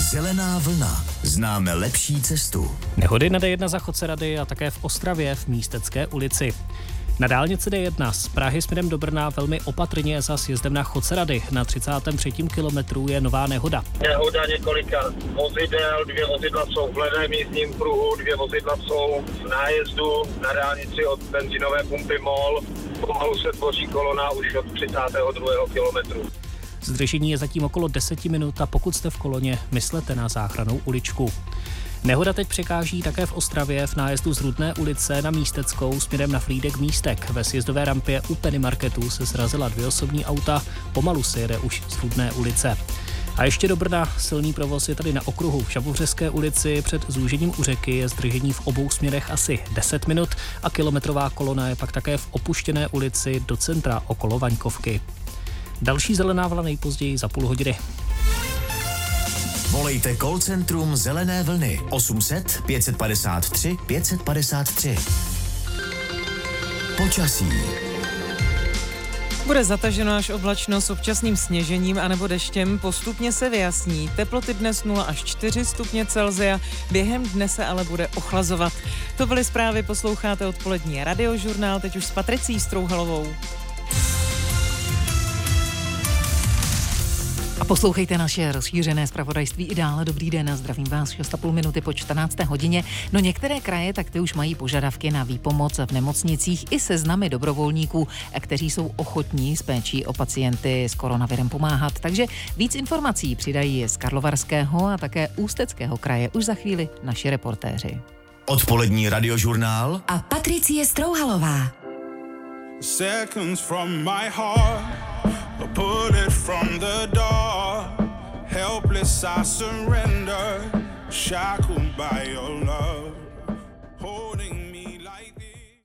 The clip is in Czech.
Zelená vlna. Známe lepší cestu. Nehody na D1 za Chocerady a také v Ostravě v Místecké ulici. Na dálnici D1 z Prahy směrem do Brna velmi opatrně za sjezdem na Chocerady. Na 33. kilometru je nová nehoda. Nehoda několika vozidel, 2 vozidla jsou v levém jízdním pruhu, 2 vozidla jsou v nájezdu na dálnici od benzínové pumpy MOL. Pomalu se tvoří kolona už od 32. kilometru. Zdržení je zatím okolo 10 minut a pokud jste v koloně, myslete na záchrannou uličku. Nehoda teď překáží také v Ostravě v nájezdu z Rudné ulice na Místeckou směrem na Frýdek Místek. Ve sjezdové rampě u Penny Marketu se srazila 2 osobní auta, pomalu se jede už z Rudné ulice. A ještě do Brna silný provoz je tady na okruhu v Šabovřeské ulici před zúžením u řeky, je zdržení v obou směrech asi 10 minut a kilometrová kolona je pak také v opuštěné ulici do centra okolo Vaňkovky. Další zelená vlna nejpozději za půl hodiny. Volejte call centrum Zelené vlny 800 553 553. Počasí. Bude zataženo až oblačno s občasným sněžením anebo deštěm, postupně se vyjasní. Teploty dnes 0 až 4 stupně Celsia, během dne se ale bude ochlazovat. To byly zprávy, posloucháte odpolední radiožurnál, teď už s Patricí Strouhalovou. A poslouchejte naše rozšířené zpravodajství i dále. Dobrý den, zdravím vás 6,5 minuty po 14. hodině. No některé kraje, tak ty už mají požadavky na výpomoc v nemocnicích i seznamy dobrovolníků, kteří jsou ochotní s péčí o pacienty s koronavirem pomáhat. Takže víc informací přidají z Karlovarského a také Ústeckého kraje už za chvíli naši reportéři. Odpolední radiožurnál a Patricie Strouhalová. Seconds from my heart, I put it from the door. Helpless I surrender, shackled by your love.